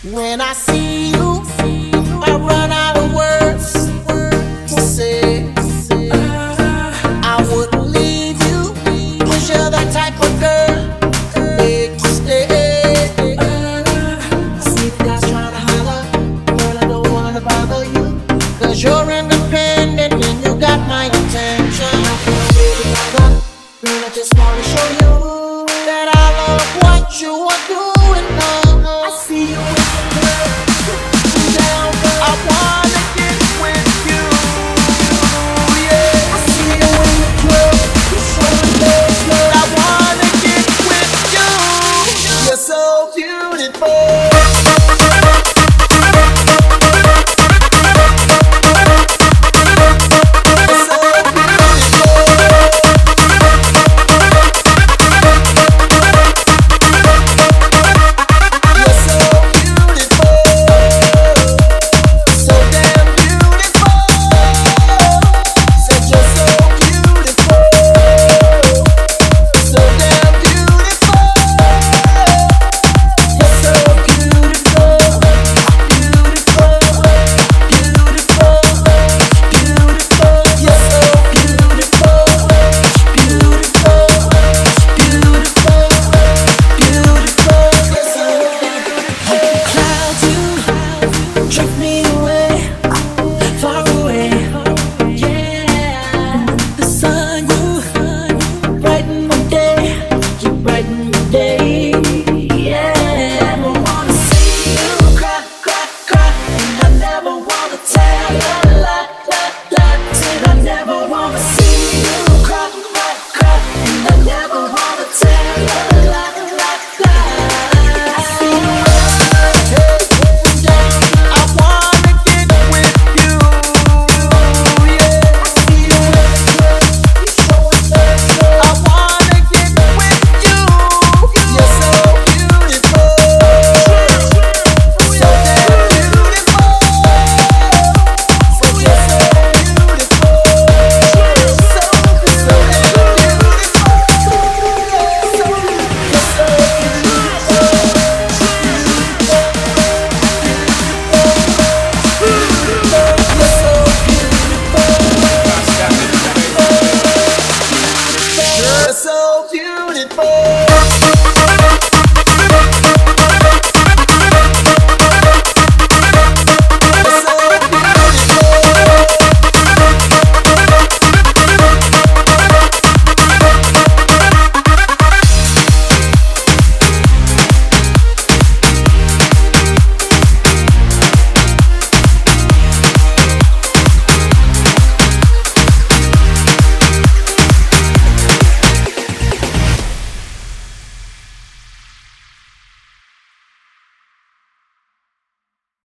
When I see you, I run out of words to say. I wouldn't leave you, 'cause you're that type of girl to make you stay. See the guys trying to holler, girl, I don't wanna bother you, 'cause you're independent and you got my attention. Girl, I just wanna show you that I love what you are doing now. I see you in the club, down, I wanna get with you. Yeah, I see you in the club, you're showing love, I wanna get with you. You're so beautiful.